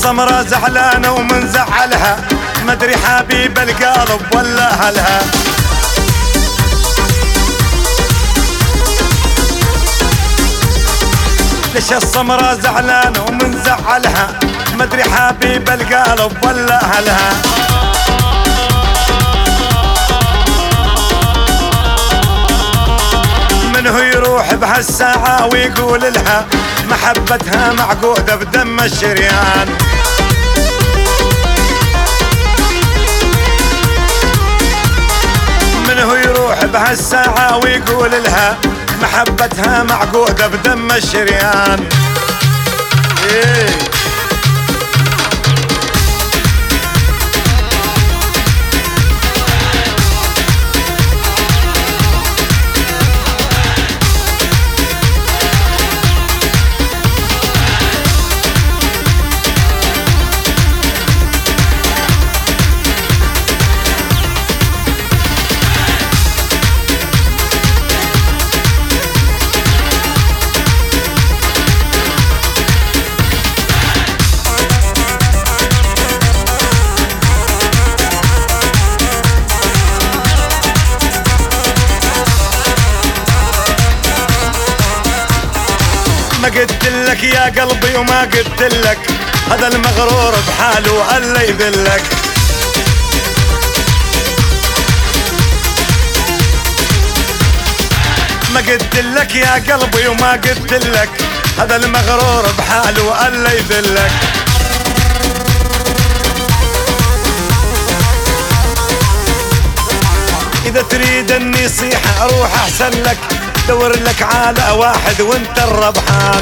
السمرة زعلانة ومن زعلها مدري حبيب القلب ولا أهلها. ليش السمرة زعلانة ومن زعلها مدري حبيب القلب ولا أهلها. منه يروح بهالساعة ويقول لها محبتها معقودة بدم الشريان. منه يروح بهالساعة ويقول لها محبتها معقودة بدم الشريان. إيه ما قلتلك يا قلبي وما قلتلك هذا المغرور بحاله ألا يذلك. ما قلتلك يا قلبي وما قلتلك هذا المغرور بحاله ألا يذلك. إذا تريد النصيحة أروح أحسن لك دور لك على واحد وانت الربحان.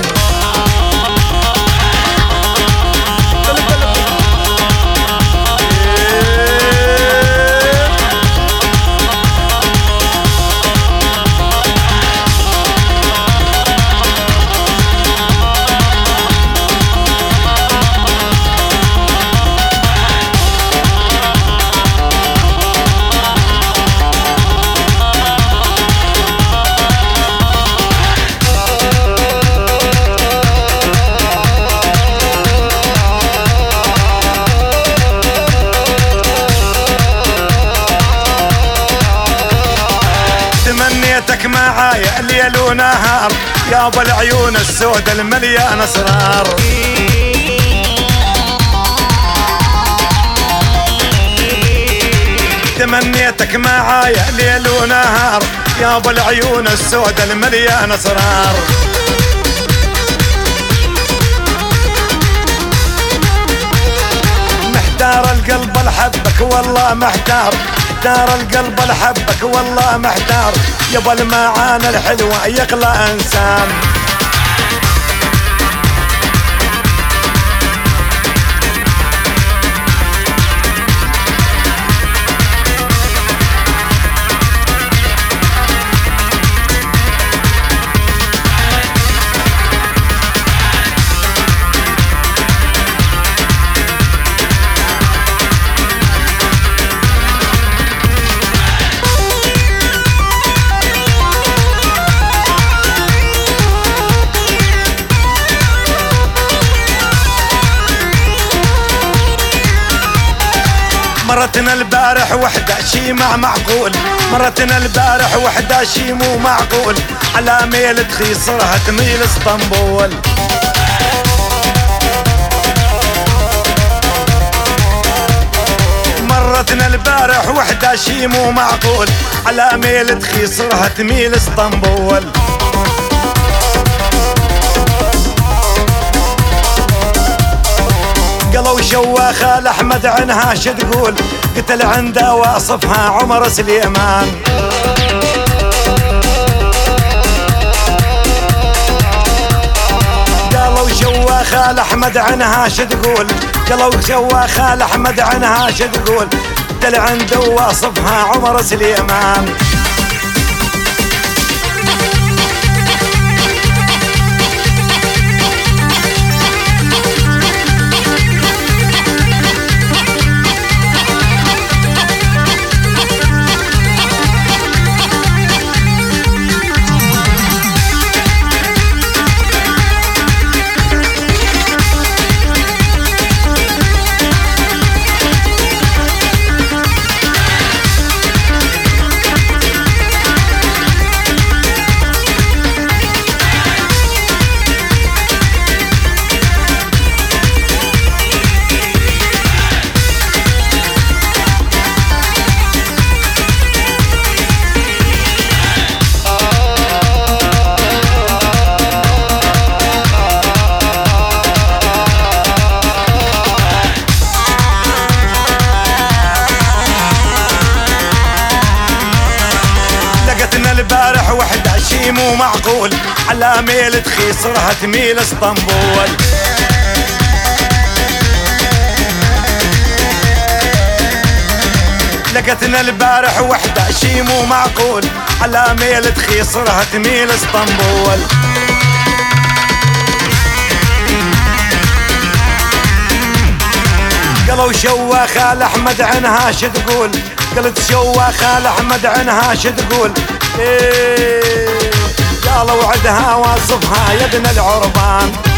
تمنيتك معايا ليل ونهار يا ابو العيون السود المليان اسرار. تمنيتك معايا ليل ونهار يا ابو العيون السود المليان اسرار. محتار القلب لحبك والله محتار. محتار القلب لحبك والله محتار يبا المعاني الحلوة يقلى انسان. مرتنا البارح وحدة شي مع معقول. مرتنا البارح وحدة شي مو معقول على ميل تخيصرها تميل اسطنبول. مرتنا البارح وحدة شي مو معقول على ميل تخيصرها تميل اسطنبول. قالوا شواخة لأحمد عنها شو تقول قتل عنده واصفها عمر سليمان. قالوا شواخة لأحمد عنها شو تقول. قالوا شواخة لأحمد عنها شو تقول قتل عنده واصفها عمر سليمان. البارح وحدة شي مو معقول، على ميل تخيصرها تميل اسطنبول. لقتنا البارح وحدة شي مو معقول، على ميل تخيصرها تميل اسطنبول. قالوا شوا خال احمد عنها شو تقول، قلت شوا خال احمد عنها شو تقول. إيه قالوا عدها واصفها يا ابن العربان.